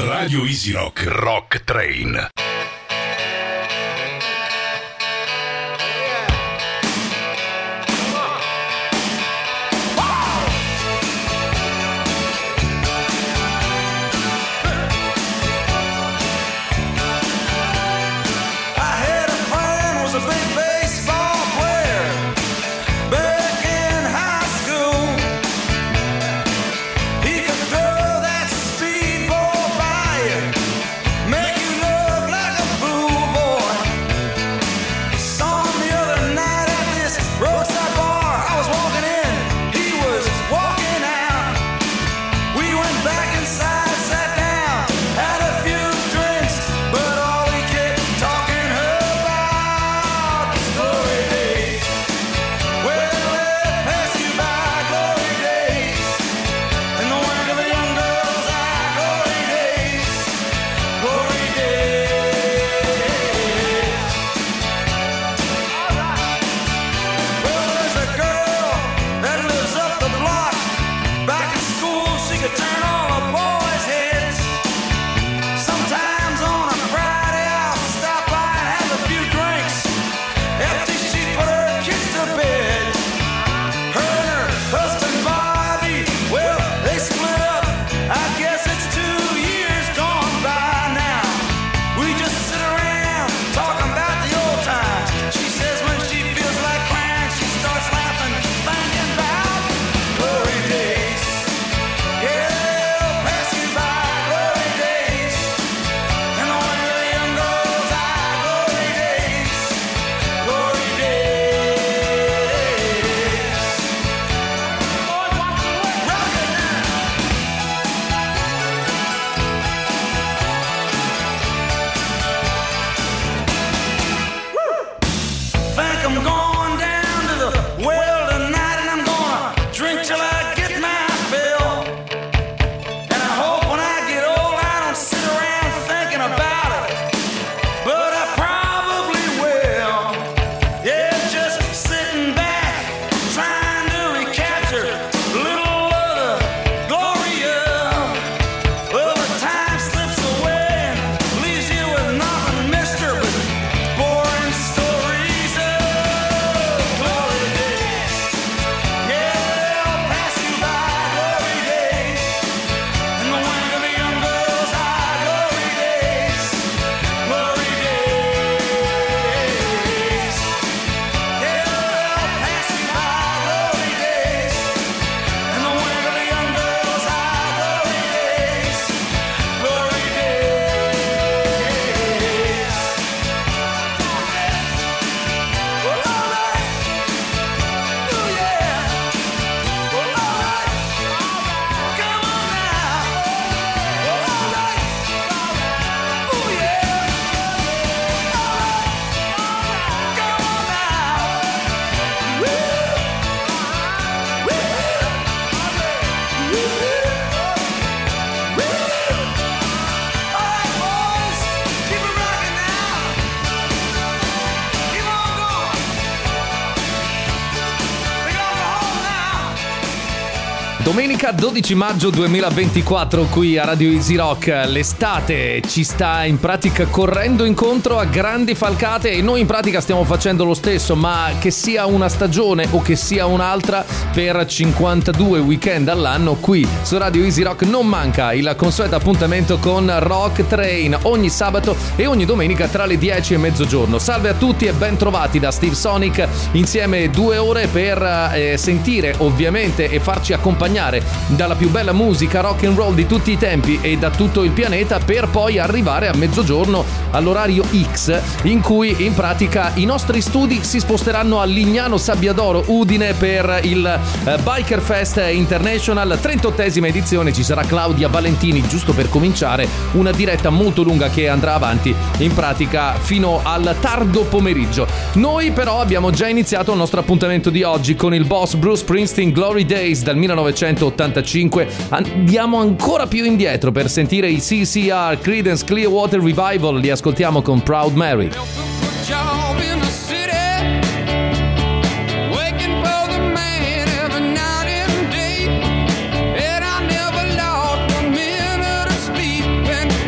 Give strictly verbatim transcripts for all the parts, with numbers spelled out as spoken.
Radio Easy Rock Rock Train. Domenica dodici maggio duemilaventiquattro qui a Radio Easy Rock. L'estate ci sta in pratica correndo incontro a grandi falcate e noi in pratica stiamo facendo lo stesso, ma che sia una stagione o che sia un'altra, per cinquantadue weekend all'anno qui su Radio Easy Rock non manca il consueto appuntamento con Rock Train ogni sabato e ogni domenica tra le dieci e mezzogiorno. Salve a tutti e ben trovati da Steve Sonic, insieme due ore per eh, sentire ovviamente e farci accompagnare dalla più bella musica rock and roll di tutti i tempi e da tutto il pianeta, per poi arrivare a mezzogiorno all'orario X, in cui in pratica i nostri studi si sposteranno a Lignano Sabbiadoro, Udine, per il eh, Biker Fest International, trentottesima edizione. Ci sarà Claudia Valentini giusto per cominciare una diretta molto lunga che andrà avanti in pratica fino al tardo pomeriggio. Noi però abbiamo già iniziato il nostro appuntamento di oggi con il boss Bruce Springsteen, Glory Days del millenovecentottantacinque. Andiamo ancora più indietro per sentire i C C R, Creedence Clearwater Revival. Li ascoltiamo con Proud Mary. When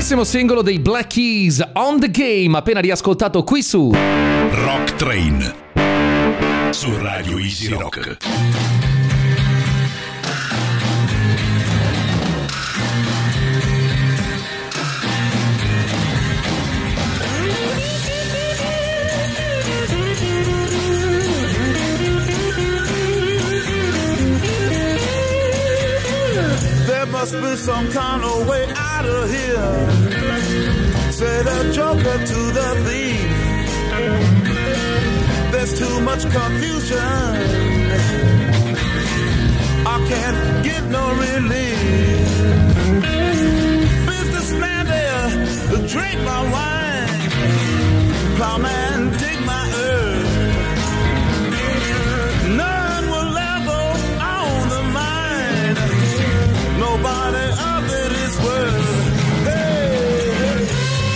Nuovissimo singolo dei Black Keys, On The Game, appena riascoltato qui su Rock Train su Radio Easy Rock. Must be some kind of way out of here, said a joker to the thief. There's too much confusion, I can't get no relief. Businessman there, drink my wine. Plowman, dig my earth. None will level on the mine. Nobody of it is worth. Hey, hey.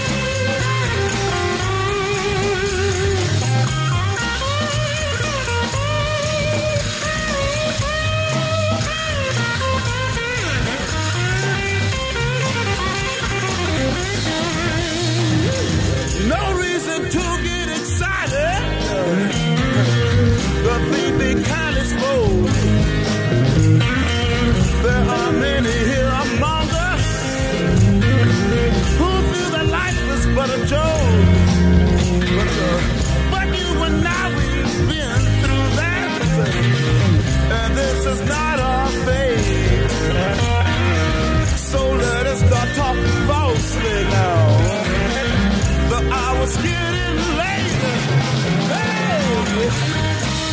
No reason to get excited. The thief be kind of slow. There are many here among us who feel that life is but a joke. But, uh, but you and I, we've been through that, and this is not our fate. So let us start talking falsely now. The hour's getting late. Hey!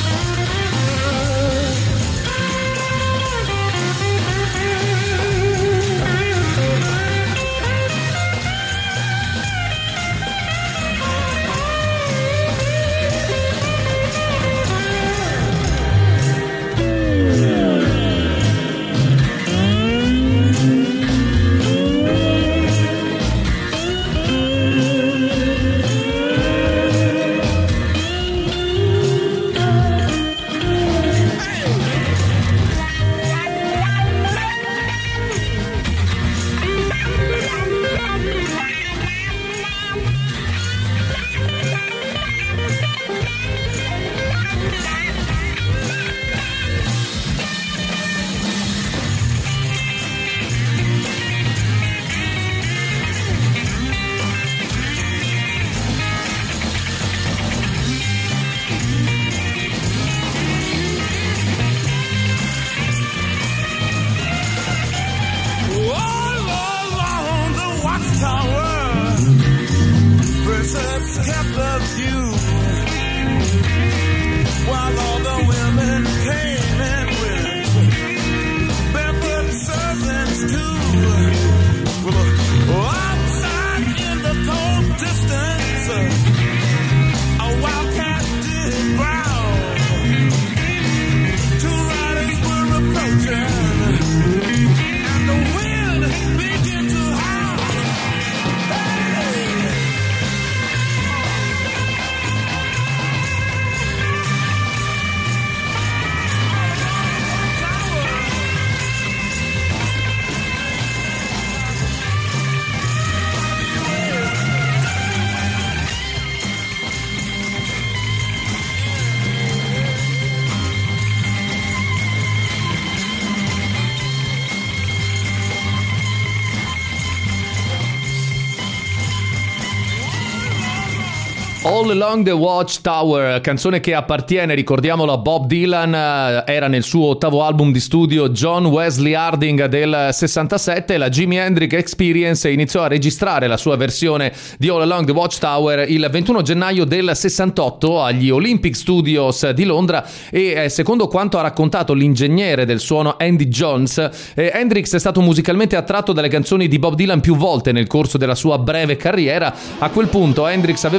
All Along the Watchtower, canzone che appartiene, ricordiamolo, a Bob Dylan, era nel suo ottavo album di studio John Wesley Harding del sessantasette. La Jimi Hendrix Experience iniziò a registrare la sua versione di All Along the Watchtower il ventuno gennaio del sessantotto agli Olympic Studios di Londra e secondo quanto ha raccontato l'ingegnere del suono Andy Jones, eh, Hendrix è stato musicalmente attratto dalle canzoni di Bob Dylan più volte nel corso della sua breve carriera. A quel punto Hendrix aveva ricevuto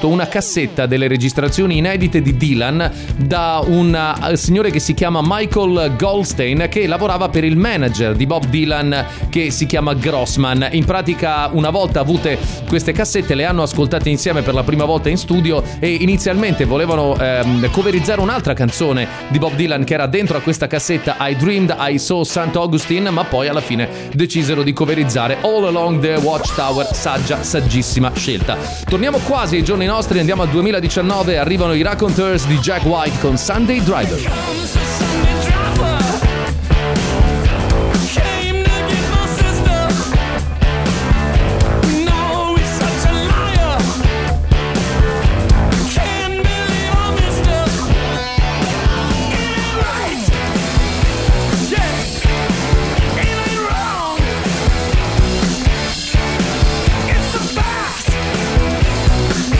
ricevuto una cassetta delle registrazioni inedite di Dylan da un signore che si chiama Michael Goldstein, che lavorava per il manager di Bob Dylan, che si chiama Grossman. In pratica, una volta avute queste cassette, le hanno ascoltate insieme per la prima volta in studio e inizialmente volevano ehm, coverizzare un'altra canzone di Bob Dylan che era dentro a questa cassetta, I Dreamed I Saw Saint Augustine, ma poi alla fine decisero di coverizzare All Along the Watchtower. Saggia, saggissima scelta. Torniamo quasi ai giorni nostri, andiamo al duemiladiciannove, arrivano i Raconteurs di Jack White con Sunday Driver.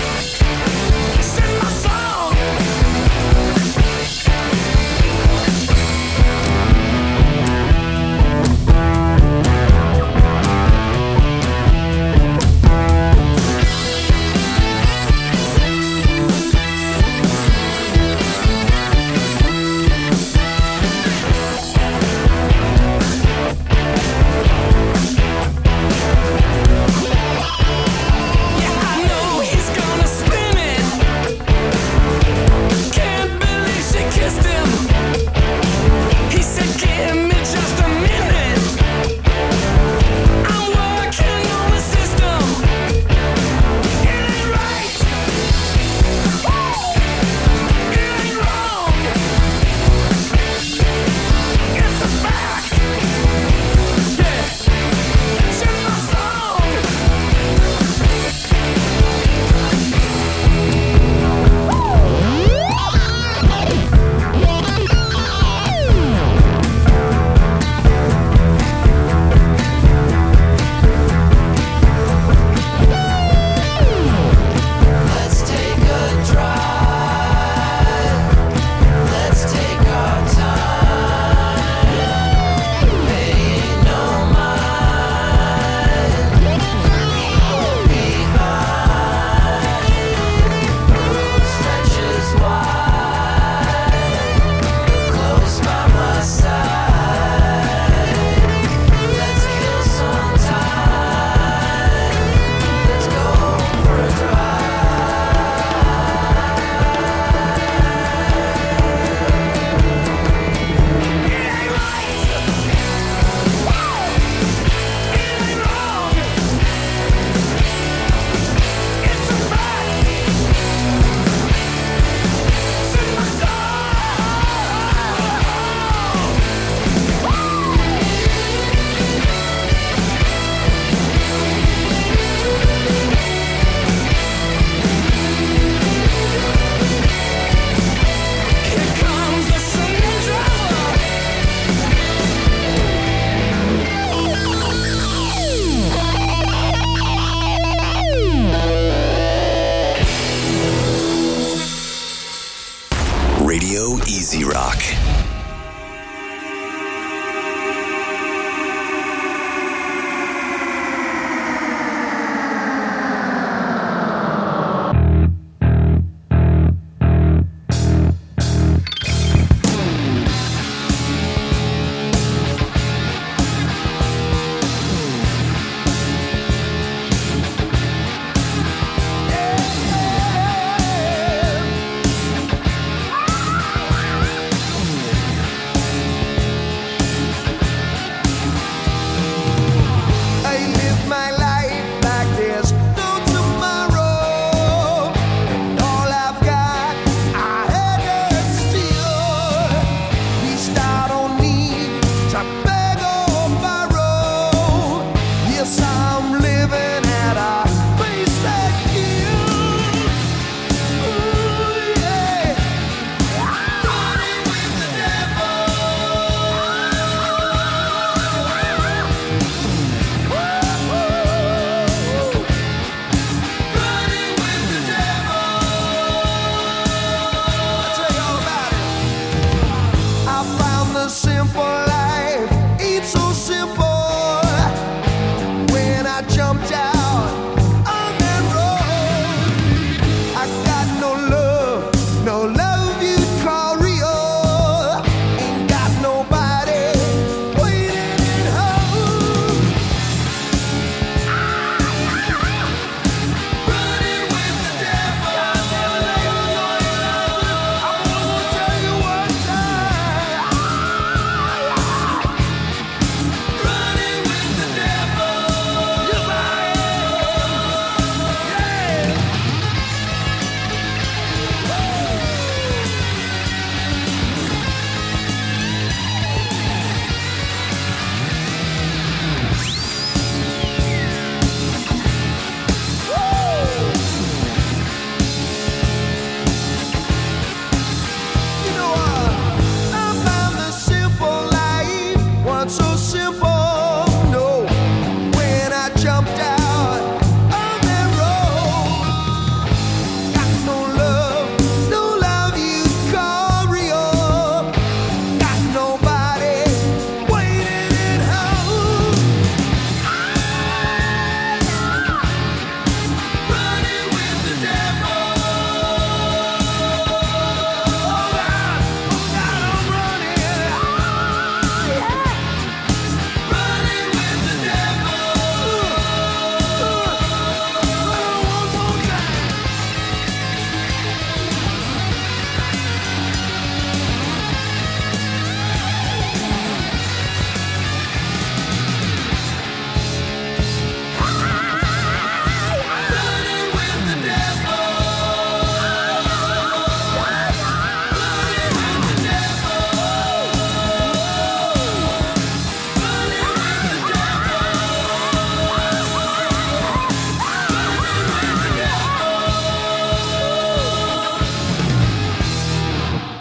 Set my soul.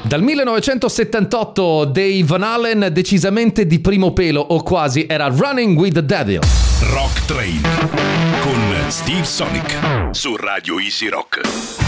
Dal millenovecentosettantotto Dave Van Halen, decisamente di primo pelo o quasi, era Running with the Devil. Rock Train con Steve Sonic su Radio Easy Rock.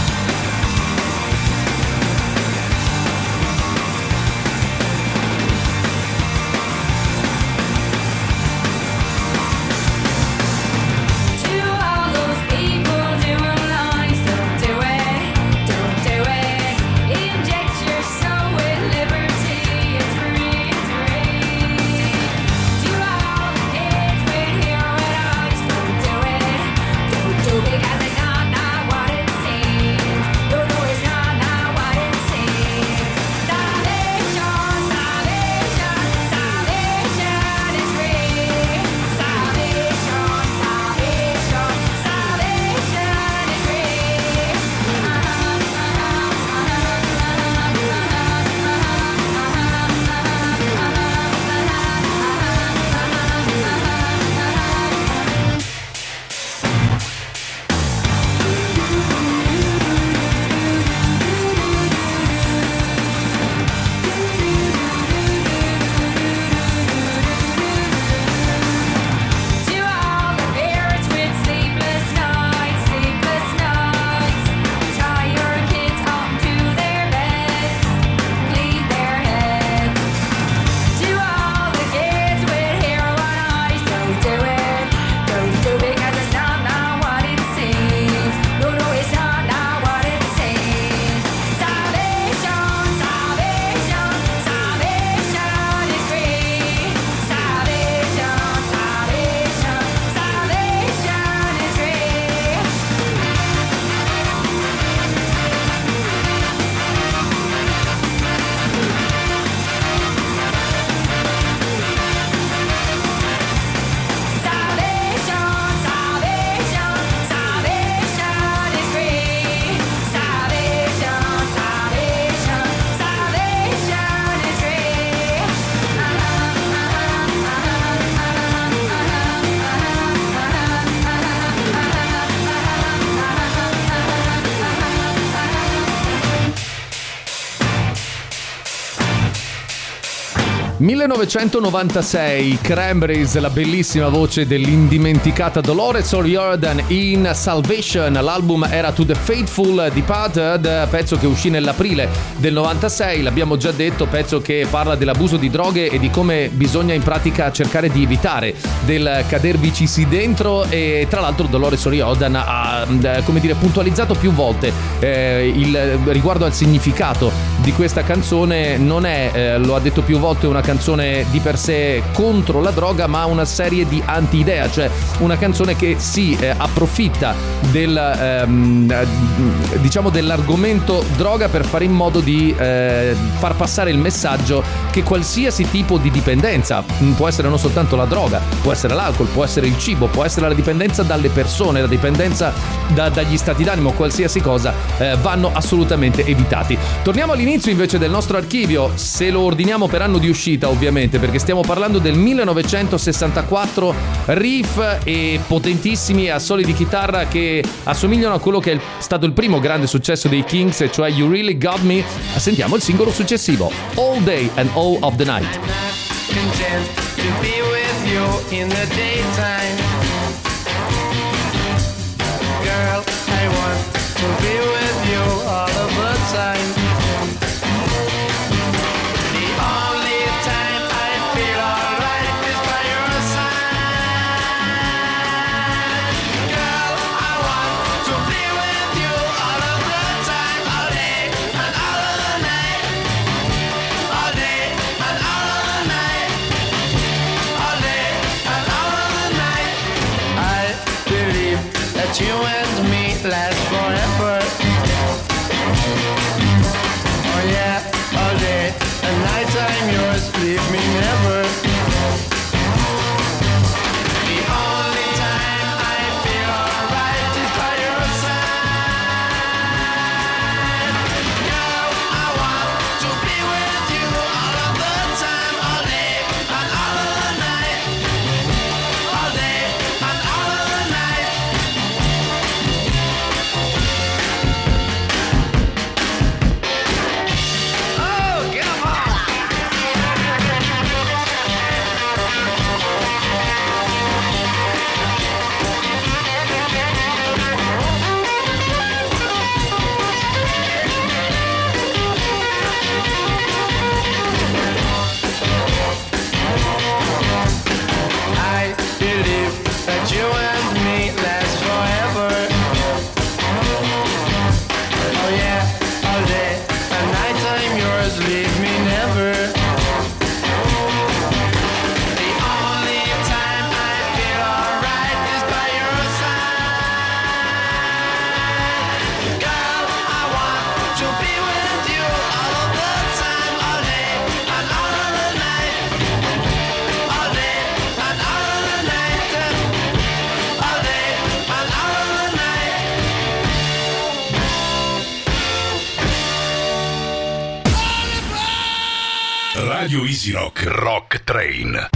Because it's not, not what it seems. No, no, it's not, not what it seems. Salvation, salvation, salvation is free. Salvation, salvation, salvation is free. To all the parents with sleepless nights, sleepless nights, tie your kids up to their beds, clean their heads. To all the kids with heroin eyes, don't do it, don't do it, because it's not, not what it seems. No, no, it's not, not what it seems. Salvation, salvation, salvation is free. Salvation, salvation, salvation is free. Salvation, salvation, salvation is free. Salvation, salvation, salvation is millenovecentonovantasei, Cranberries, la bellissima voce dell'indimenticata Dolores O'Riordan in Salvation. L'album era To the Faithful Departed, pezzo che uscì nell'aprile del novantasei, l'abbiamo già detto, pezzo che parla dell'abuso di droghe e di come bisogna in pratica cercare di evitare del cadervicisi dentro. E tra l'altro Dolores O'Riordan ha, come dire, puntualizzato più volte eh, il riguardo al significato di questa canzone. Non è, eh, lo ha detto più volte, una canzone di per sé contro la droga, ma una serie di anti-idea, cioè una canzone che si eh, approfitta del ehm, diciamo dell'argomento droga per fare in modo di eh, far passare il messaggio che qualsiasi tipo di dipendenza, può essere non soltanto la droga, può essere l'alcol, può essere il cibo, può essere la dipendenza dalle persone, la dipendenza da, dagli stati d'animo, qualsiasi cosa, eh, vanno assolutamente evitati. Torniamo all'inizio invece del nostro archivio, se lo ordiniamo per anno di uscita ovviamente, perché stiamo parlando del millenovecentosessantaquattro, riff e potentissimi assoli di chitarra che assomigliano a quello che è stato il primo grande successo dei Kings, e cioè You Really Got Me. Sentiamo il singolo successivo, All Day and All of the Night. Content to be with you in the daytime. Girl, I want to be with you all of the time. The only time I feel alright is by your side. Girl, I want to be with you all of the time, all day and all of the night. All day and all of the night. All day and all of the night. I believe that you and me last forever. Oh yeah, all day and night I'm yours, leave me never. The only time I feel alright is by your side. Girl, I want to be with you all of the time, all day and all of the night. All day and all of the night. Radio Easy Rock Rock Train.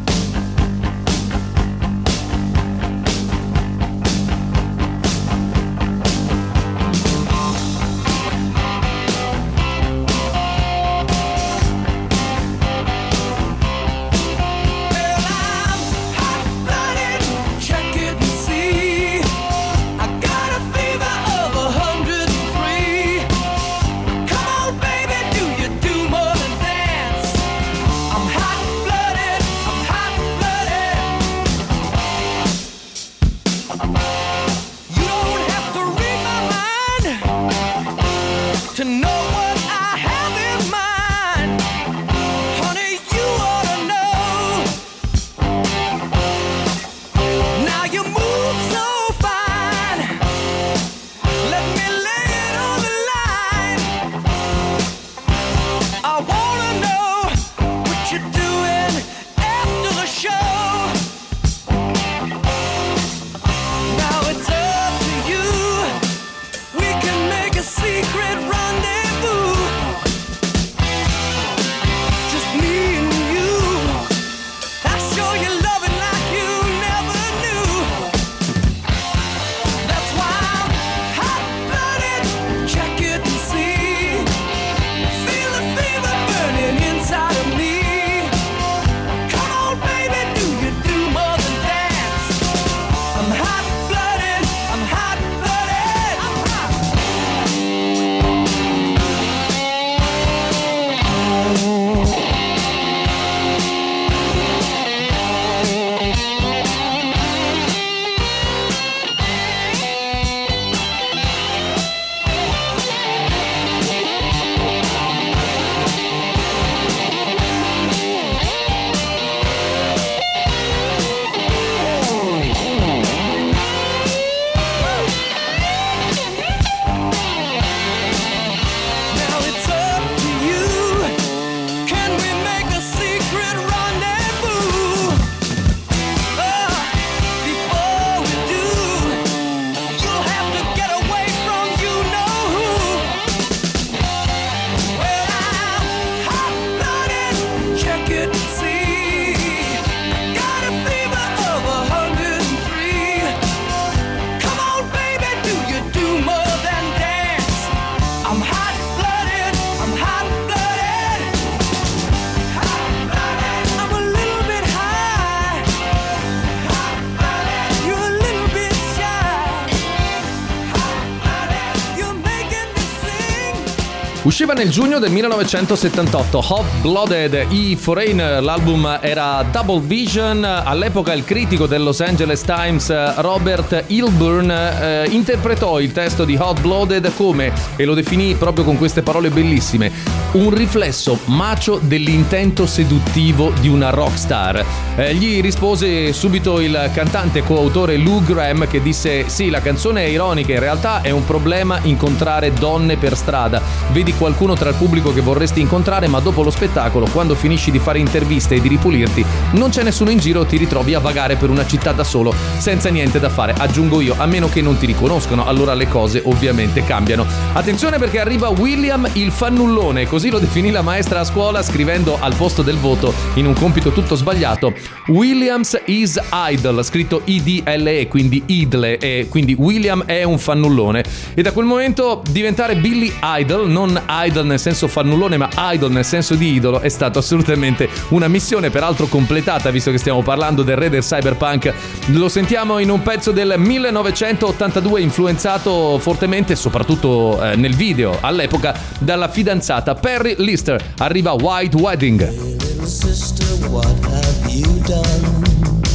Usciva nel giugno del millenovecentosettantotto Hot Blooded, i Foreign, l'album era Double Vision. All'epoca il critico del Los Angeles Times Robert Hilburn eh, interpretò il testo di Hot Blooded come, e lo definì proprio con queste parole bellissime, un riflesso macio dell'intento seduttivo di una rockstar. Eh, gli rispose subito il cantante coautore Lou Gramm, che disse: sì, la canzone è ironica, in realtà è un problema incontrare donne per strada. Vedi qualcuno tra il pubblico che vorresti incontrare, ma dopo lo spettacolo, quando finisci di fare interviste e di ripulirti, non c'è nessuno in giro, ti ritrovi a vagare per una città da solo senza niente da fare. Aggiungo io, a meno che non ti riconoscono, allora le cose ovviamente cambiano. Attenzione, perché arriva William il fannullone, così lo definì la maestra a scuola, scrivendo al posto del voto in un compito tutto sbagliato Williams is idle, scritto I D L E, quindi idle, e quindi William è un fannullone. E da quel momento diventare Billy Idol, non idol nel senso fannullone, ma idol nel senso di idolo, è stato assolutamente una missione, peraltro completata, visto che stiamo parlando del re del cyberpunk. Lo sentiamo in un pezzo del millenovecentottantadue, influenzato fortemente, soprattutto eh, nel video all'epoca, dalla fidanzata Perry Lister. Arriva White Wedding. Hey, little sister, what have you done?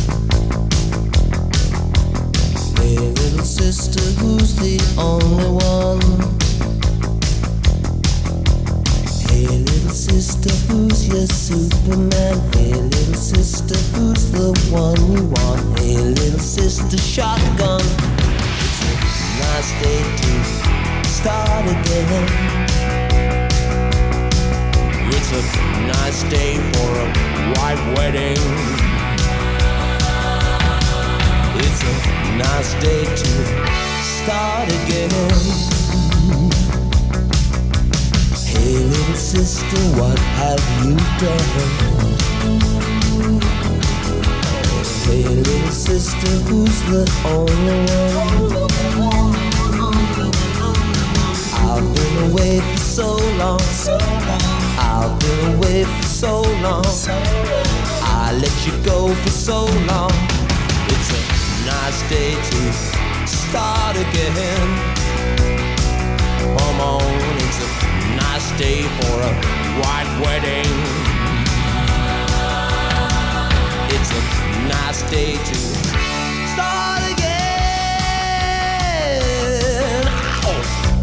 Hey, little sister, who's the only one? Hey, little sister, who's your Superman? Hey, little sister, who's the one you want? Hey, little sister, shotgun. It's a nice day to start again. It's a nice day for a white wedding. It's a nice day to start again. Hey, little sister, what have you done? Hey, little sister, who's the only one? I've been away for so long. I've been away for so long. I let you go for so long. It's a nice day to start again. Come on, it's a nice day for a white wedding. It's a nice day to start again. Ow.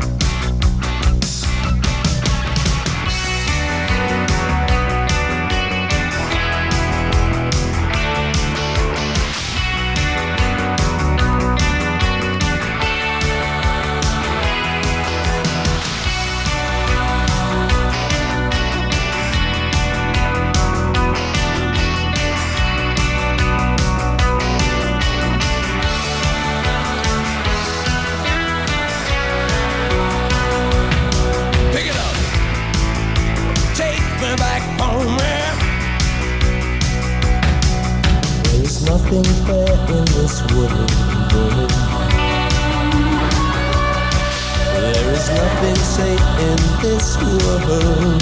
Nothing fair in this world. There is nothing safe in this world.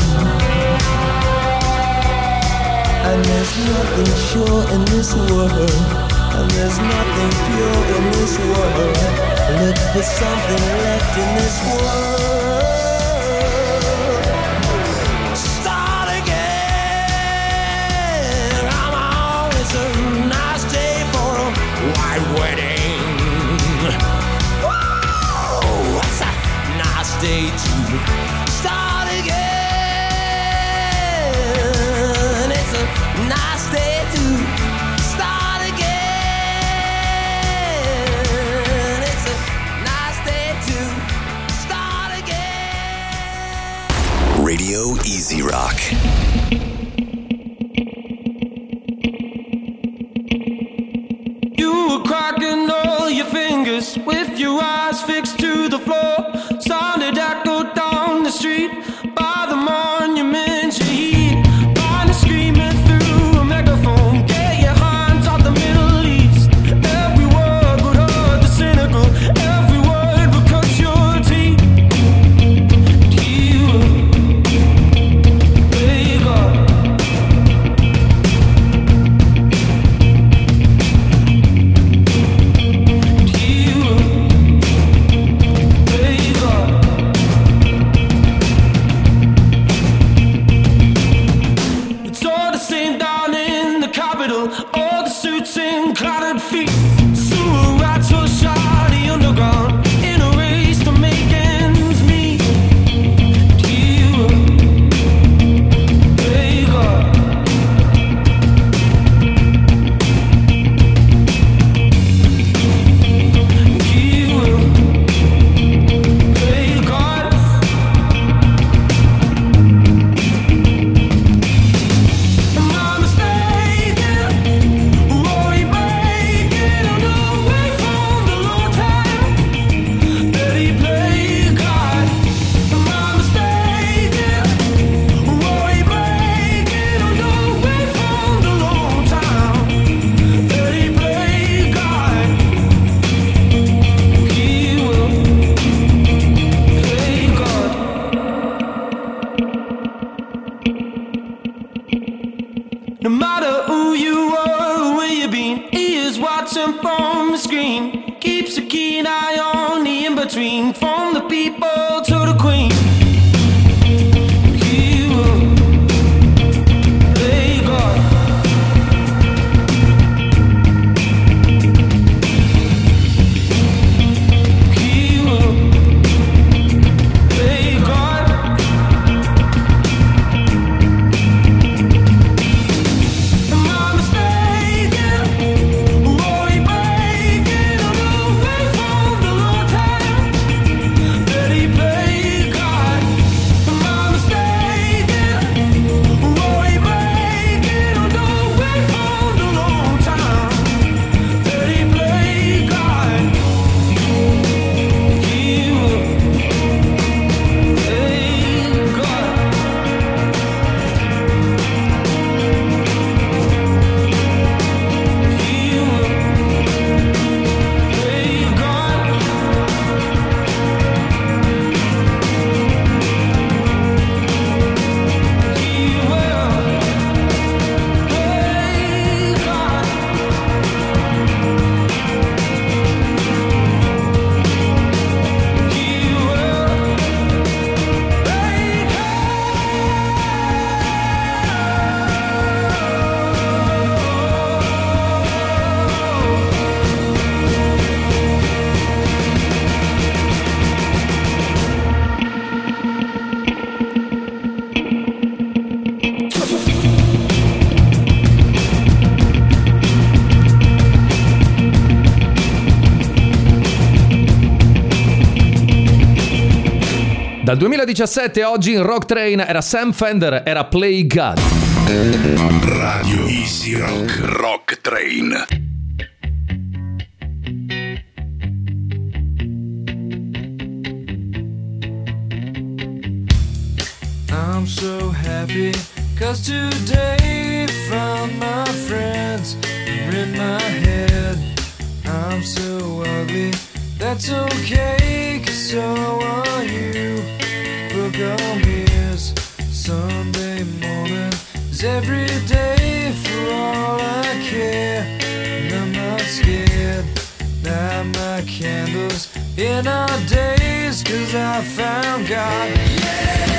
And there's nothing sure in this world. And there's nothing pure in this world. Look for something left in this world. Start again. Come on, it's a nice day for a white wedding. Whoa, it's a nice day to start again. It's a nice day to start again. It's a nice day to start again. Radio Easy Rock. Cracking all your fingers with your eyes fixed to the floor. Sounded echo down the street by the monument you heat. Find screaming through a megaphone. Get your hands off the Middle East. Every word would hurt the cynical. Every word would cut your teeth. You play God. All the suits and clouded feet. Sewer rats will shot the underground in a race to make ends meet. You play God. You play God. Mama, stay there. Rory breaking away from the long time. Let he play God. Mama, stay there. Rory breaking away from the long time. Let he play God. He will play God. No matter who you are or where you've been, he is watching from the screen. Keeps a keen eye on the in-between. From the people to the queen. He will play God. He will play God. Mama, stay there. Rory breaking away from the long time. Let he play Dal duemiladiciassette oggi in Rock Train era Sam Fender, era Play God. Radio Easy Rock. Rock Train. I'm so happy, cause today found my friends are in my head. I'm so ugly, that's okay, cause so are you. Book on mirrors, Sunday morning is every day for all I care. And I'm not scared, light my candles in our days, cause I found God. Yeah!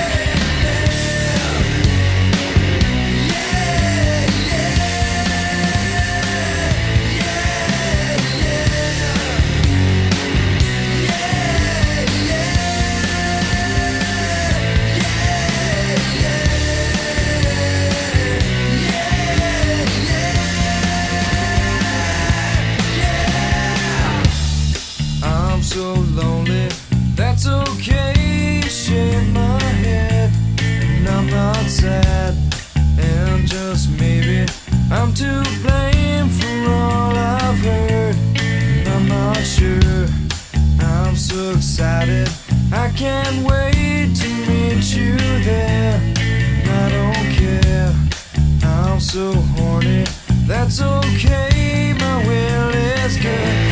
So lonely, that's okay, shake my head, and I'm not sad, and just maybe I'm to blame for all I've heard, and I'm not sure, I'm so excited, I can't wait to meet you there, and I don't care, I'm so horny, that's okay, my will is good.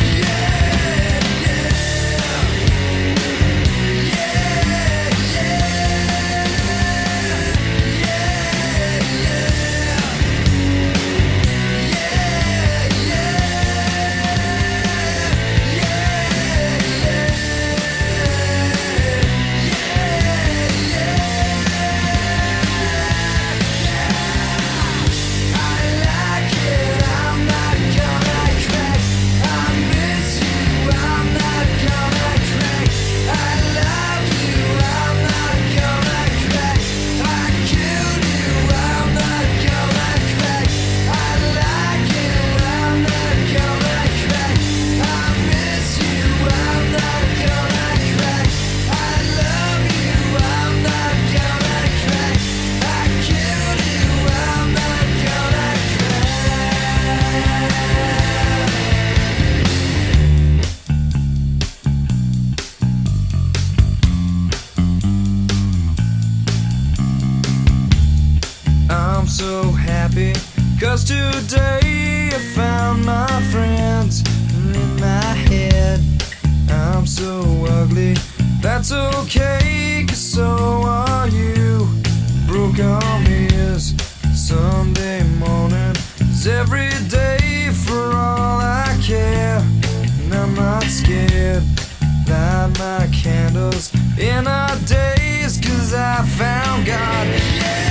So happy, cause today I found my friends in my head. I'm so ugly, that's okay, cause so are you. Broke arm is Sunday morning is every day for all I care. And I'm not scared, light my candles in our days, cause I found God. Yeah!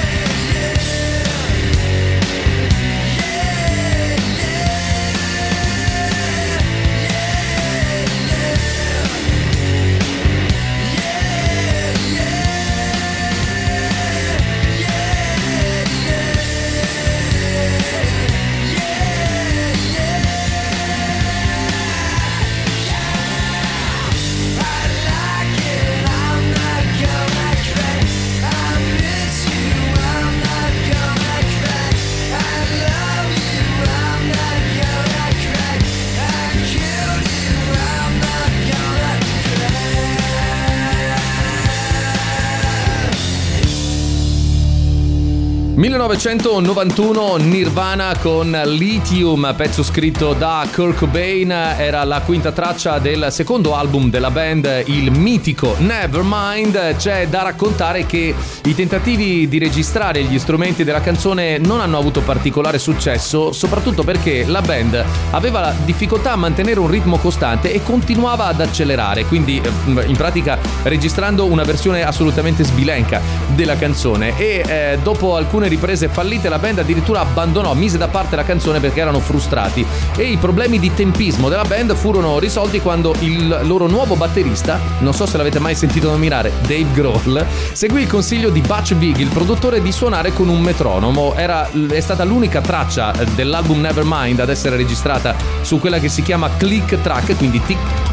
millenovecentonovantuno Nirvana con Lithium, pezzo scritto da Kurt Cobain, era la quinta traccia del secondo album della band, il mitico Nevermind. C'è da raccontare che i tentativi di registrare gli strumenti della canzone non hanno avuto particolare successo, soprattutto perché la band aveva la difficoltà a mantenere un ritmo costante e continuava ad accelerare, quindi in pratica registrando una versione assolutamente sbilenca della canzone. E eh, dopo alcune riprese fallite la band addirittura abbandonò, mise da parte la canzone perché erano frustrati, e i problemi di tempismo della band furono risolti quando il loro nuovo batterista, non so se l'avete mai sentito nominare, Dave Grohl, seguì il consiglio di Butch Vig, il produttore, di suonare con un metronomo. Era, è stata l'unica traccia dell'album Nevermind ad essere registrata su quella che si chiama click track, quindi tic tac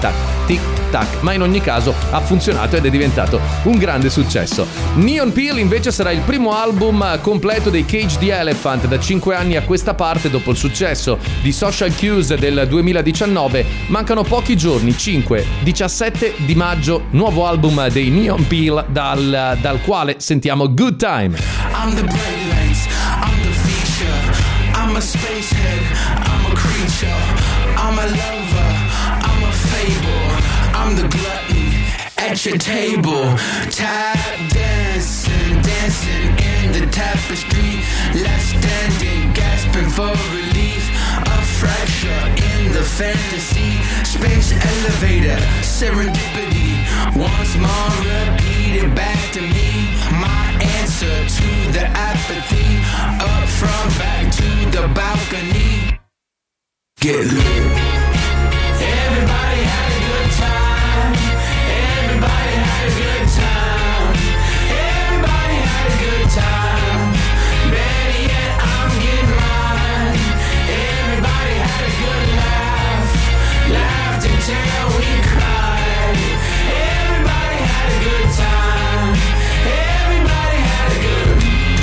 tic tac, ma in ogni caso ha funzionato ed è diventato un grande successo. Neon Peel invece sarà il primo album completo dei Cage the Elephant. Da cinque anni a questa parte, dopo il successo di Social Cues del duemiladiciannove, mancano pochi giorni, cinque, diciassette di maggio, nuovo album dei Neon Peel dal, dal quale sentiamo Good Time. I'm the bright lights, I'm the feature, I'm a spacehead, I'm a creature, I'm a lover, I'm a fable, I'm the glutton at your table. Tap dancing, dancing in the tapestry, left standing, gasping for relief. A fracture in the fantasy, space elevator, serendipity. Once more repeated back to me, my answer to the apathy. Up from back to the balcony. Get lit. Everybody had a good time. Everybody had a good time. Everybody had a good time. Better yet, I'm getting mine. Everybody had a good laugh. Laughed until we cried. Everybody had a good time. Everybody had a good.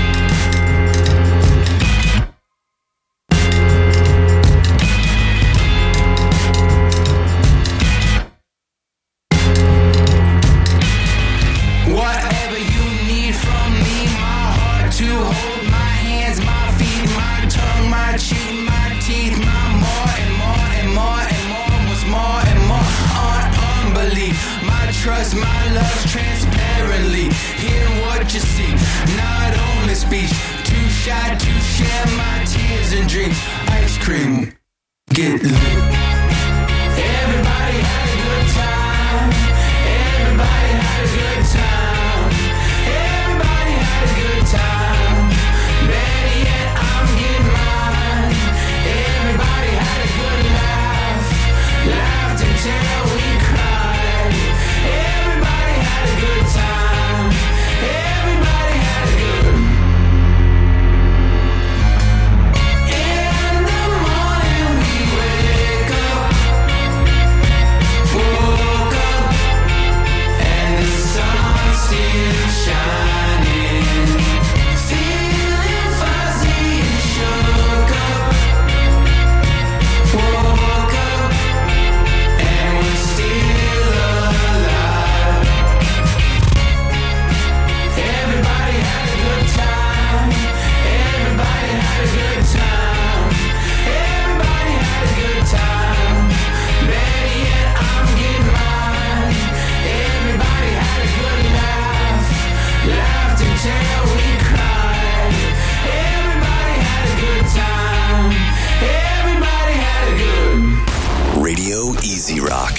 Whatever you need from me, my heart to hold, my hands, my feet, my tongue, my cheek, my teeth, my more and more and more and more was more and more on unbelief. My trust, my love transparently. Hear what you see, not only speech. Too shy to share my tears and dreams. Ice cream, get lit. Everybody had a good time. Everybody had a good time. Everybody had a good time. Better yet, I'm getting mine. Everybody had a good laugh. Laughed until we cried. Everybody had a good time. Everybody had a good. In the morning we wake up. Woke up. And the sun's still shining. Feeling fuzzy and shook up. Woke up. And we're still alive. Everybody had a good time. Everybody had a good time. Everybody had a good time. Better yet, I'm getting mine. Everybody had a good laugh. Laughed until we cried. Everybody had a good time. Everybody had a good. Radio Easy Rock.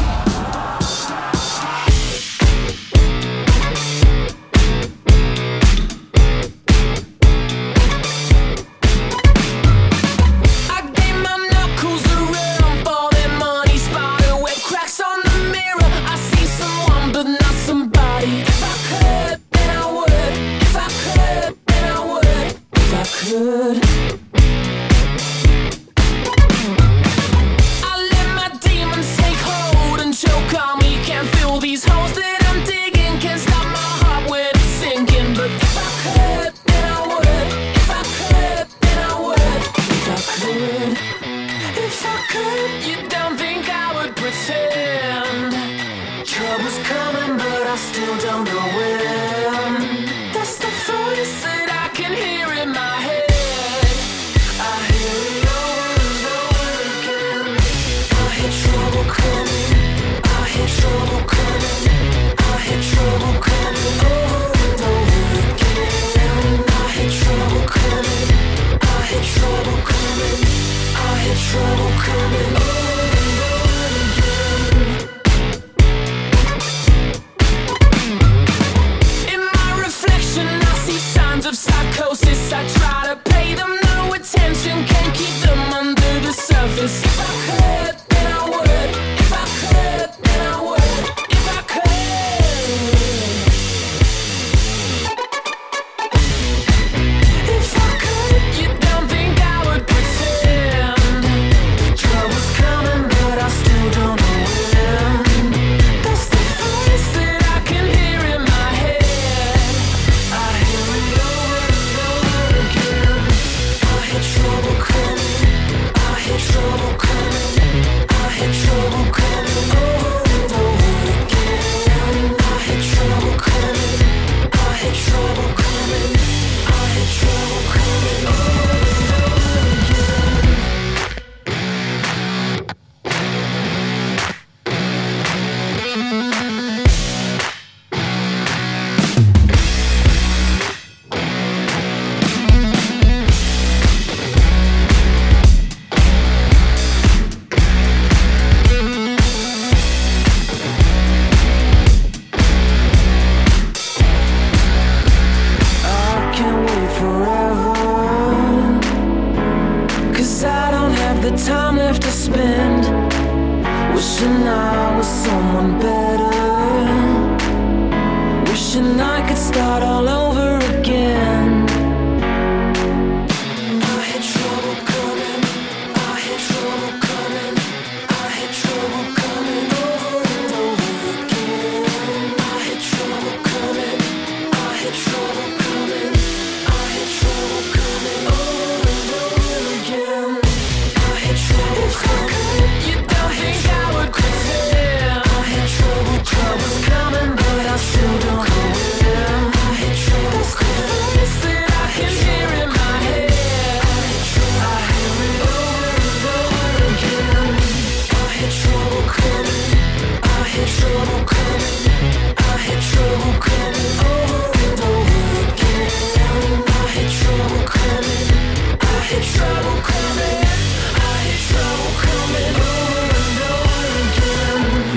I gave my knuckles around for that money spider web cracks on the mirror. I see someone but not somebody. If I could, then I would. If I could, then I would. If I could. I let my demons take hold and choke on me. Can't fill these holes that I'm digging. Can't stop my heart when it's sinking. But if I could, then I would. If I could, then I would. If I could, if I could, you don't think I would pretend trouble's coming, but I still don't know when. That's the voice that I can hear in my head. I hear it over and over again. I hear trouble coming. I hear trouble coming. I hear trouble coming over and over again. I hear trouble coming. I hear trouble coming. I hear trouble coming over and over again.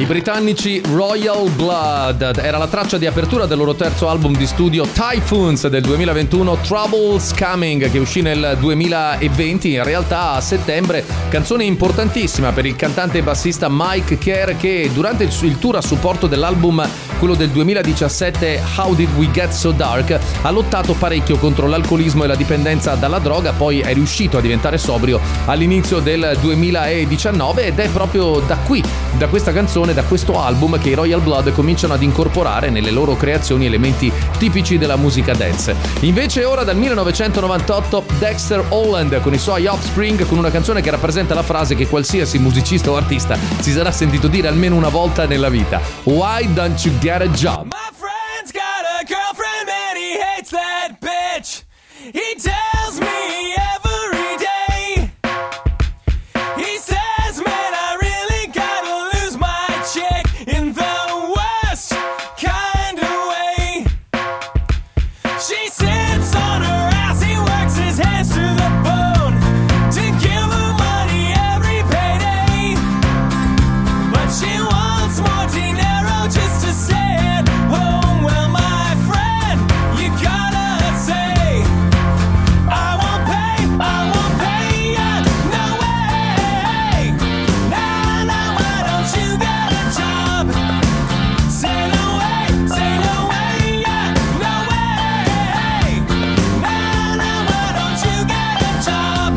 I britannici Royal Blood, era la traccia di apertura del loro terzo album di studio Typhoons del duemilaventuno, Trouble's Coming, che uscì nel duemilaventi, in realtà a settembre. Canzone importantissima per il cantante e bassista Mike Kerr, che durante il, il tour a supporto dell'album, quello del duemiladiciassette, How Did We Get So Dark, ha lottato parecchio contro l'alcolismo e la dipendenza dalla droga, poi è riuscito a diventare sobrio all'inizio del duemiladiciannove, ed è proprio da qui, da questa canzone, da questo album, che i Royal Blood cominciano ad incorporare nelle loro creazioni elementi tipici della musica dance. Invece ora dal millenovecentonovantotto Dexter Holland con i suoi Offspring, con una canzone che rappresenta la frase che qualsiasi musicista o artista si sarà sentito dire almeno una volta nella vita: Why don't you get a job? My friend's got a girlfriend and he hates that bitch. He tells me every day. He says, man, I really gotta lose my chick in the worst kind of way. She sits on her ass, he works his hands to the bone to give her money every payday. But she wants more dinero just to stay at home. Well, my friend, you gotta say, I won't pay, I won't pay ya, no way. Nah, nah, why don't you get a job? Say no way, say no way, yeah, no way. Nah, nah, why don't you get a job?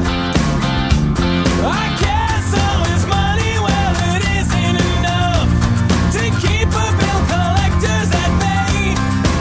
I guess all his money, well, it isn't enough to keep a bill collectors at bay.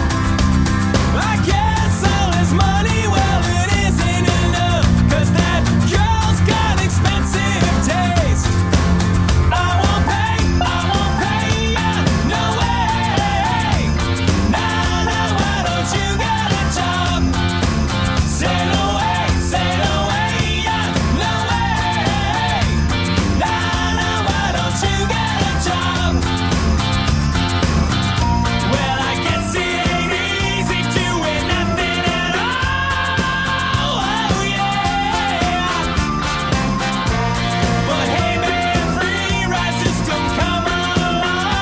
I guess all his money, well, it isn't enough, 'cause that girl's got expensive taste. I won't pay, I won't pay ya, no way. Nah, nah, why don't you get a job? Say no way, say no way, yeah, no way. Nah, nah, why don't you get a job? Well, I guess it ain't easy doing nothing at all. Oh, yeah. But hey, man, free ride system, come along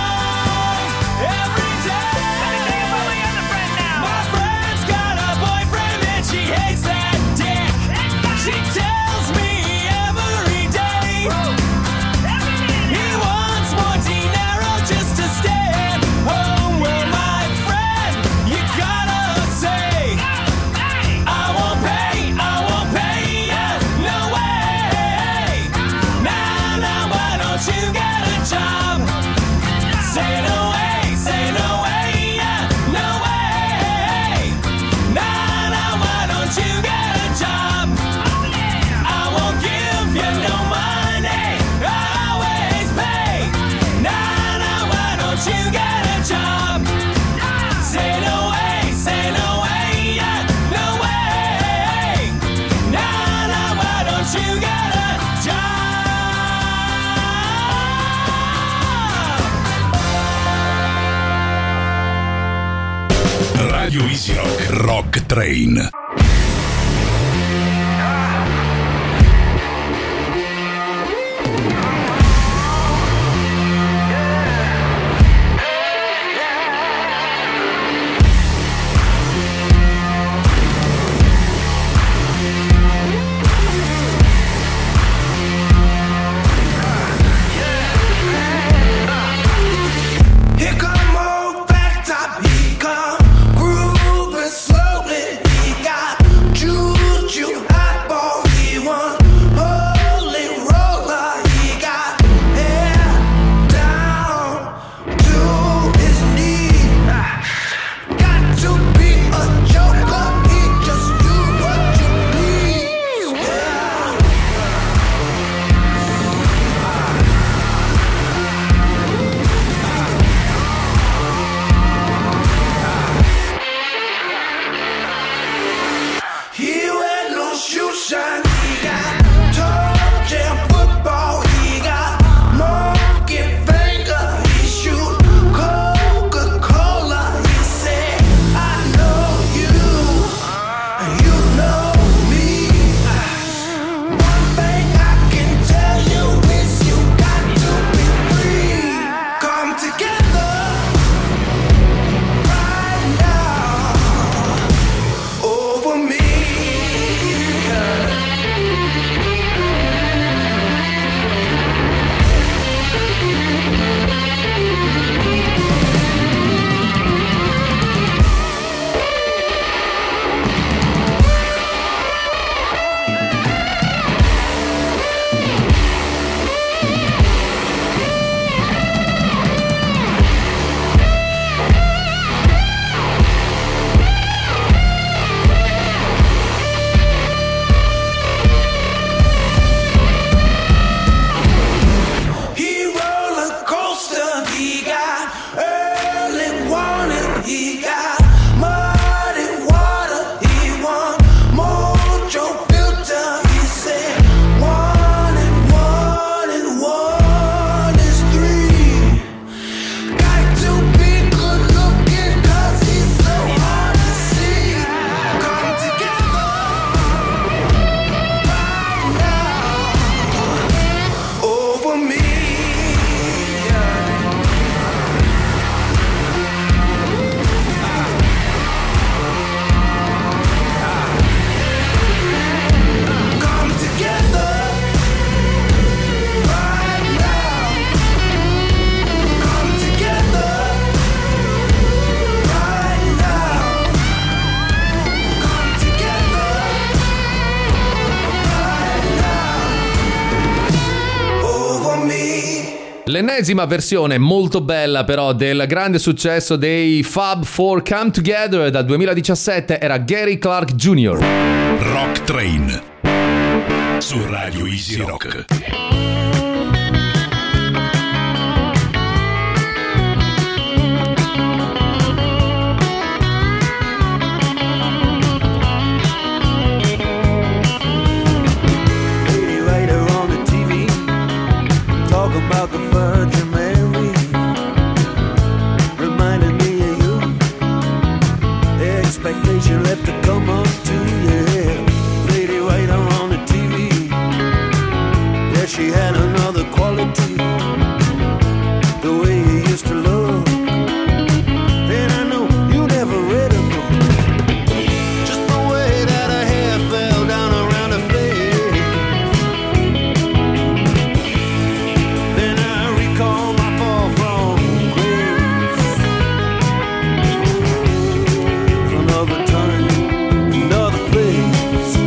every day. My friend's got a boyfriend and she hates that dick. She tells me every day he wants more dinero just to stay at home. Well, my friend, you gotta say, I won't pay, I won't pay ya, no way. Nah, nah, why don't you get a job? Say no way, say no way, yeah, no way. Nah, nah, why don't you get a job? I won't give you no money, I always pay. Nah, nah, why don't you get a job? Say no way, say no way, yeah, no way. Nah, nah, why don't you get a job? Radio Easy Rock Rock Train. Here come old fat top, he come grooving slowly. He got l'ennesima versione molto bella però del grande successo dei Fab Four Come Together dal duemiladiciassette, era Gary Clark Junior Rock Train su Radio Easy Rock. About the Virgin Mary, reminded me of you. Expectation left to come up to, yeah. Lady right on the T V, yeah, she had another quality, the way you used to look. And I know you never read a book, just the way that her hair fell down around her face. Call my fall from grace. Another time, another place.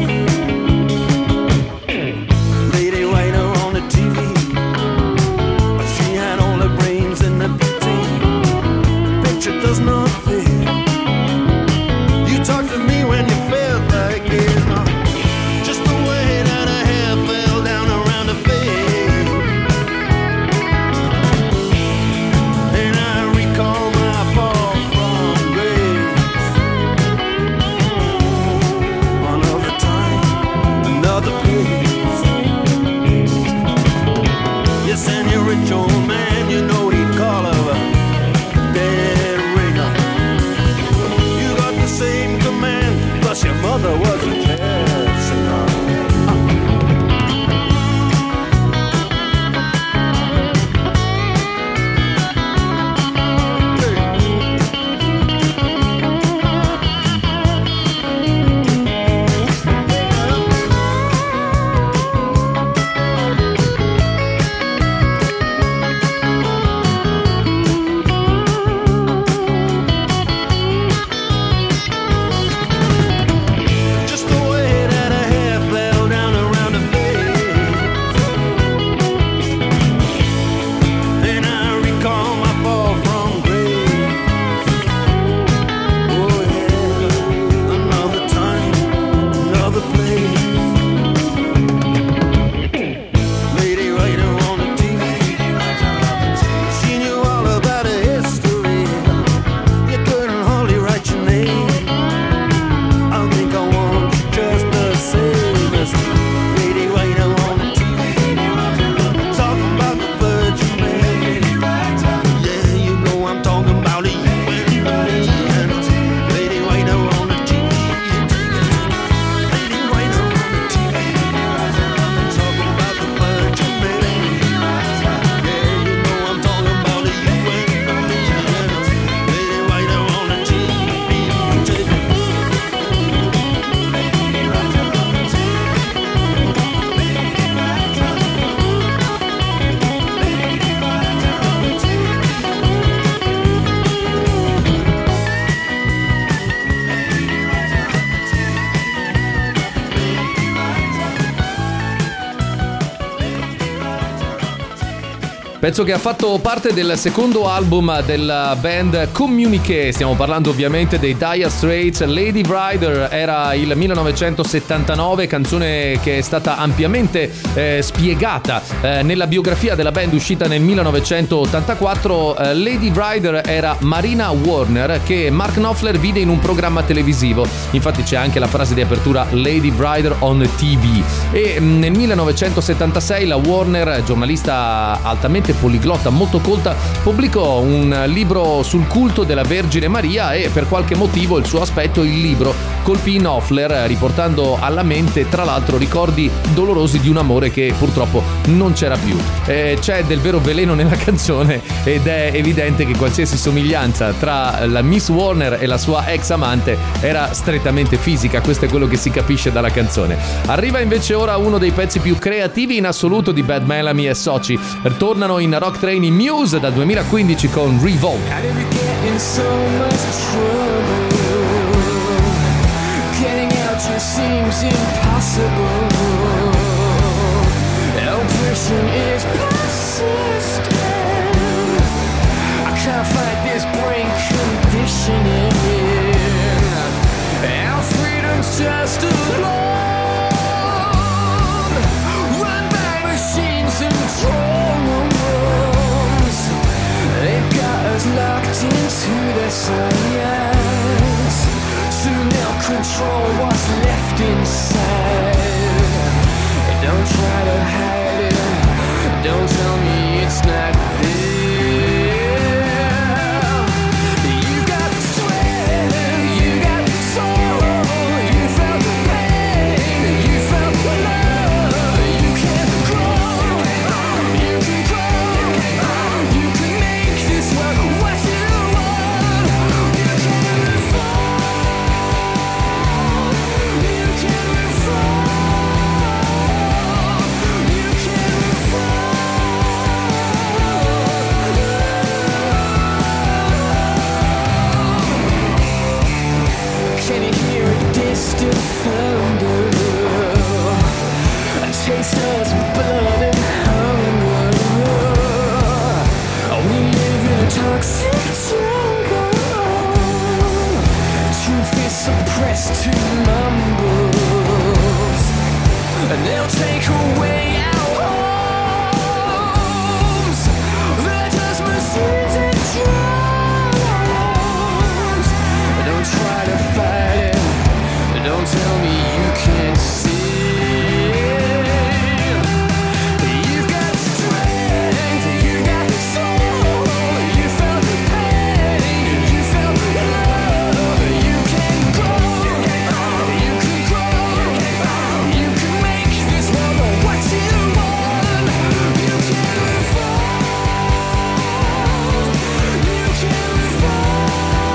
Lady writer on the T V, she had all her brains in the picture. The picture does not fit. You talked to me when you felt like it, just the way that her hair fell down around her face. Rich old man, you know he'd call her a dead ringer. You got the same command, plus your mother was a jazz singer. Pezzo che ha fatto parte del secondo album della band Communique. Stiamo parlando ovviamente dei Dire Straits. Lady Rider era il millenovecentosettantanove, canzone che è stata ampiamente eh, spiegata eh, nella biografia della band uscita nel millenovecentottantaquattro. eh, Lady Rider era Marina Warner, che Mark Knopfler vide in un programma televisivo. Infatti c'è anche la frase di apertura Lady Rider on T V. E mh, nel millenovecentosettantasei la Warner, giornalista altamente poliglotta, molto colta, pubblicò un libro sul culto della Vergine Maria e per qualche motivo il suo aspetto, il libro, colpì Knopfler, riportando alla mente tra l'altro ricordi dolorosi di un amore che purtroppo non c'era più. Eh, c'è del vero veleno nella canzone ed è evidente che qualsiasi somiglianza tra la Miss Warner e la sua ex amante era strettamente fisica. Questo è quello che si capisce dalla canzone. Arriva invece ora uno dei pezzi più creativi in assoluto di Bad Melamy e Soci. Tornano in Rock Train i Muse dal duemilaquindici con Revolt. Seems impossible. Oppression is persistent. to the science. To now control what's left inside. Don't try to hide it. Don't tell me it's not there. You got strength, you got soul. You felt the pain, you felt the love. You can grow, you can grow. You can make this world what you want. You can fall, you can fall. Can you hear a distant thunder? A taste of blood and hunger. We live in a toxic jungle. Truth is suppressed to mumbles, and they'll take away our homes. They're just machines and drones. Don't try to fight it. Don't tell me you can't see. You've got strength, you got soul. You felt the pain, you felt the love. You can grow, you can grow. You can make this world what you want. You can fall, you can fall.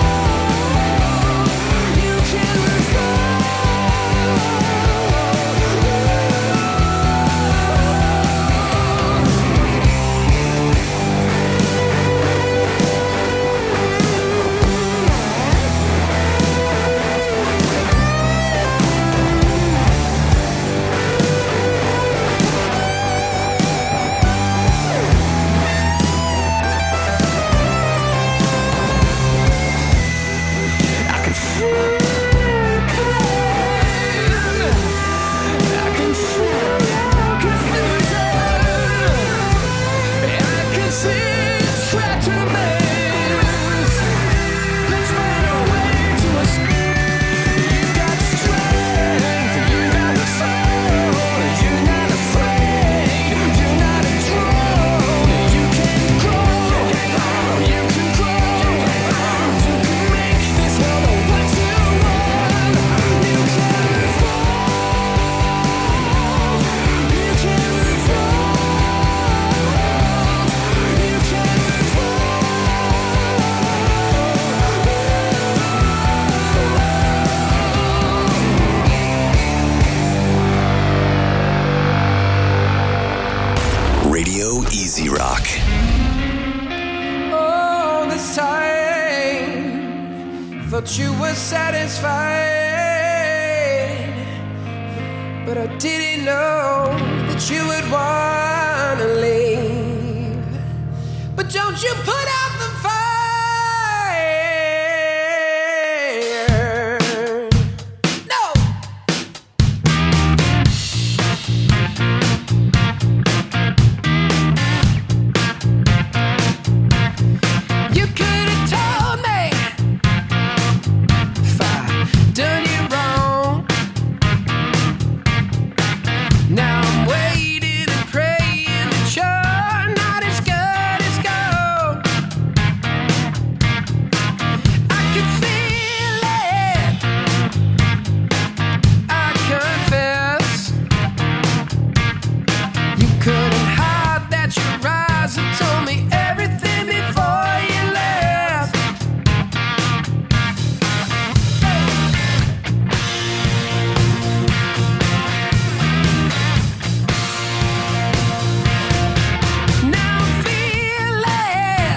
You can Easy Rock. All this time, thought you were satisfied, but I didn't know that you would wanna leave. But don't you put out the fire. No. You could have told me if I done you wrong. Now I'm waiting and praying that you're not as good as gold. I can feel it, I confess. You couldn't hide that your eyes have told me everything before you left. Now I'm feeling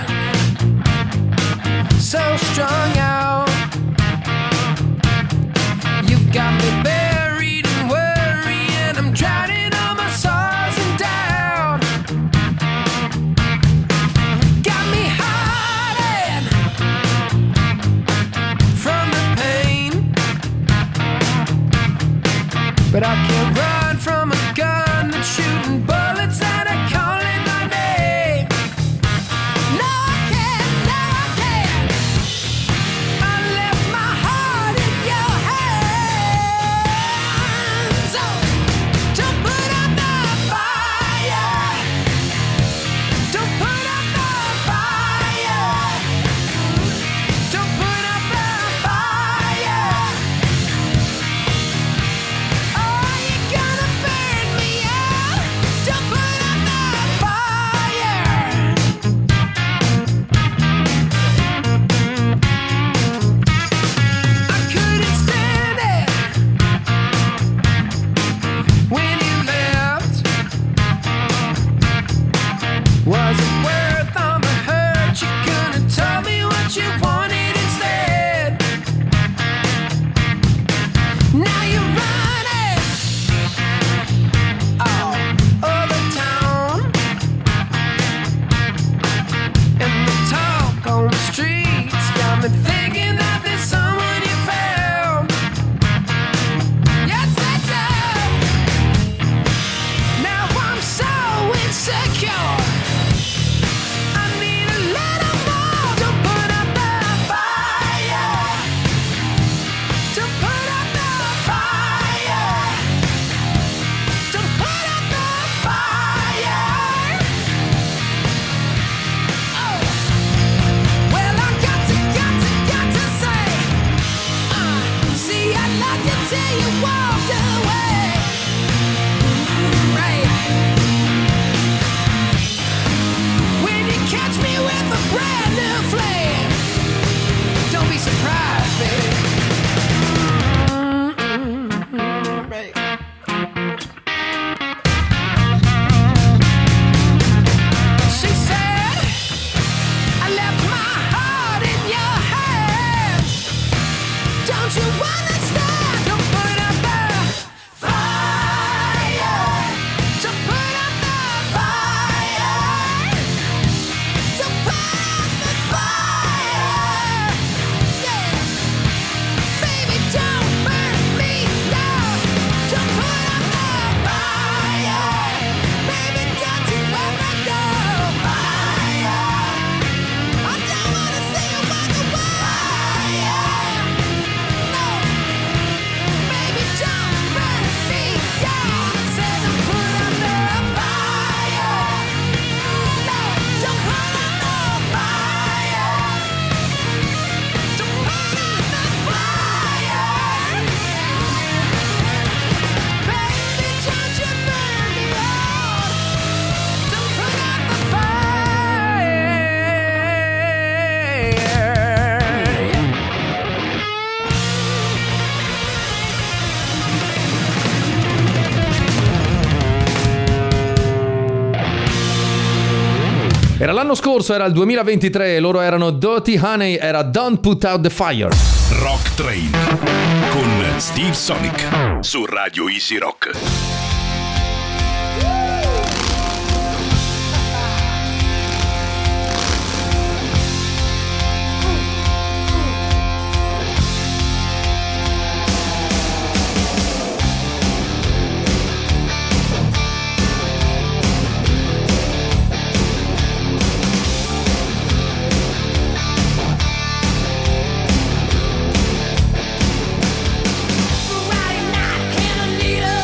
so strung out. You've got me buried in worry, and I'm drowning all my sorrows and doubt. Got me hiding from the pain, but I can't run from a gun that's shooting bullets that are calling my name. No, I can't, no, I can't. Era l'anno scorso, era il duemilaventitré, loro erano Dirty Honey, era Don't Put Out the Fire. Rock Train con Steve Sonic su Radio Easy Rock. Friday night, can I need a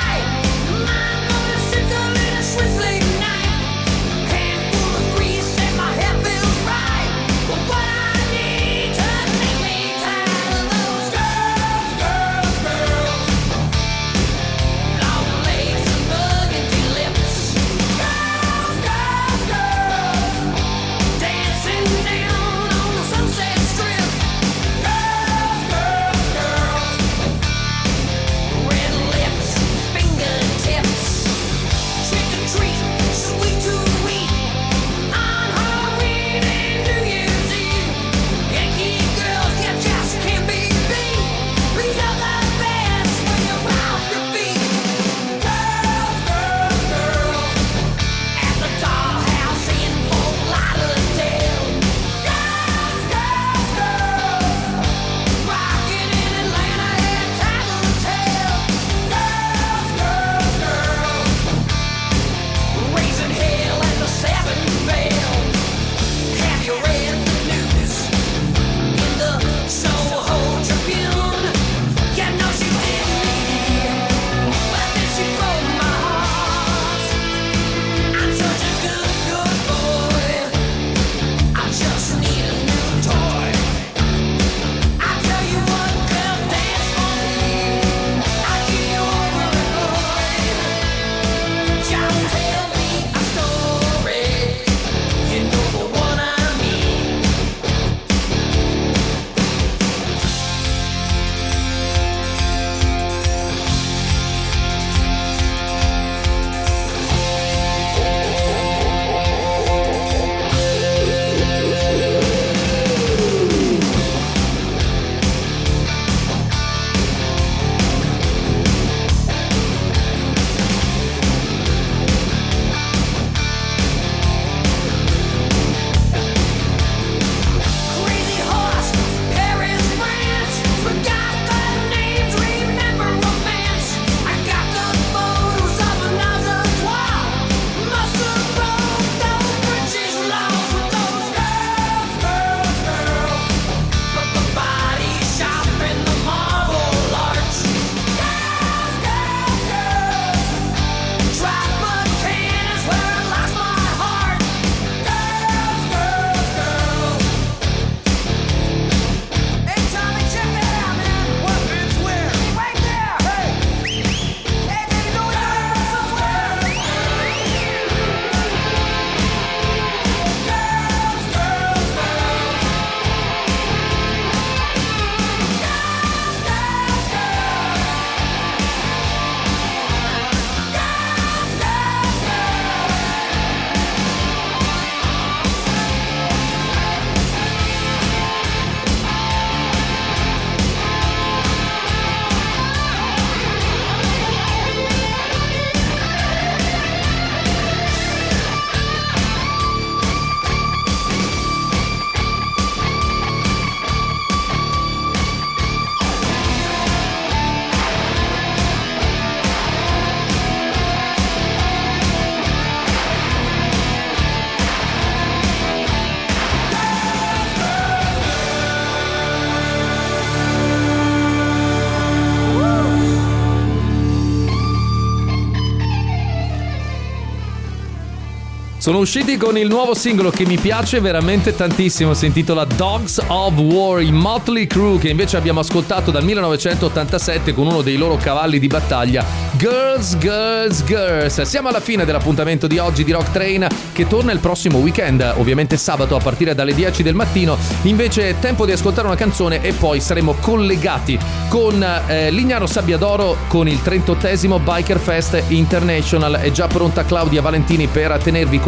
Sono usciti con il nuovo singolo che mi piace veramente tantissimo, si intitola Dogs of War, i Motley Crue, che invece abbiamo ascoltato dal millenovecentottantasette con uno dei loro cavalli di battaglia, Girls, Girls, Girls. Siamo alla fine dell'appuntamento di oggi di Rock Train, che torna il prossimo weekend, ovviamente sabato a partire dalle dieci del mattino. Invece è tempo di ascoltare una canzone e poi saremo collegati con eh, Lignano Sabbiadoro con il trentottesimo Biker Fest International. È già pronta Claudia Valentini per tenervi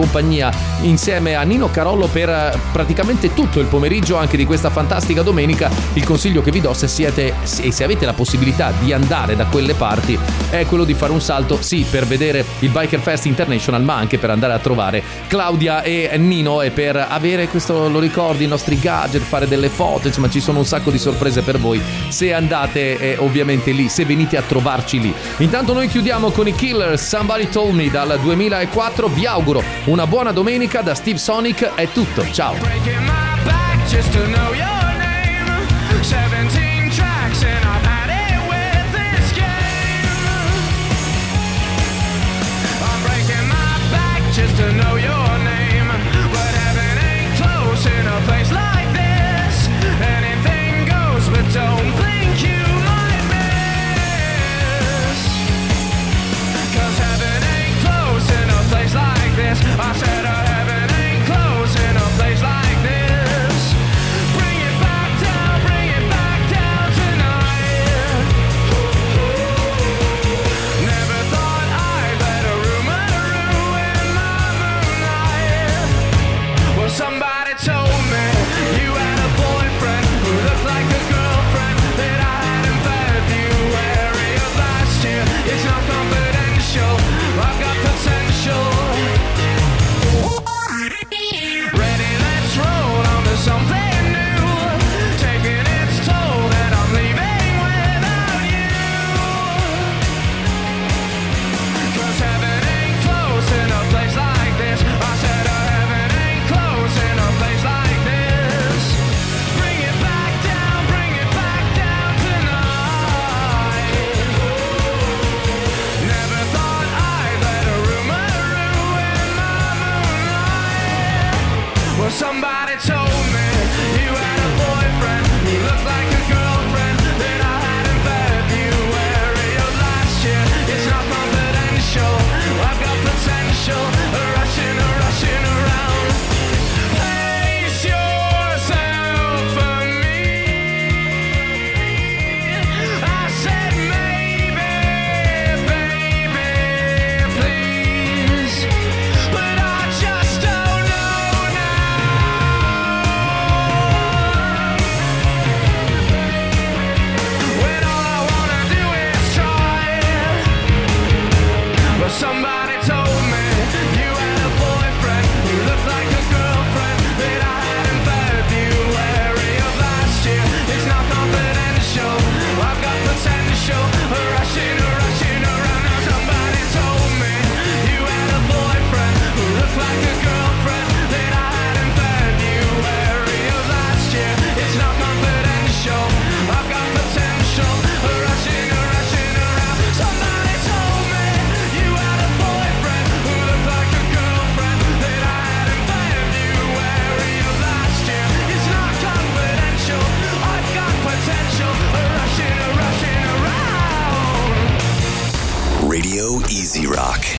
compagnia insieme a Nino Carollo per eh, praticamente tutto il pomeriggio anche di questa fantastica domenica. Il consiglio che vi do, se siete e se avete la possibilità di andare da quelle parti, è quello di fare un salto, sì, per vedere il Biker Fest International, ma anche per andare a trovare Claudia e Nino e per avere questo, lo ricordi, i nostri gadget, fare delle foto, insomma ci sono un sacco di sorprese per voi se andate eh, ovviamente lì, se venite a trovarci lì. Intanto noi chiudiamo con i Killers, Somebody Told Me dal duemilaquattro. Vi auguro una buona domenica da Steve Sonic, è tutto, ciao. Breaking my back just to know your name. seventeen tracks and I've had it with this game. I'm breaking my back just to know your name. But heaven ain't close in a place like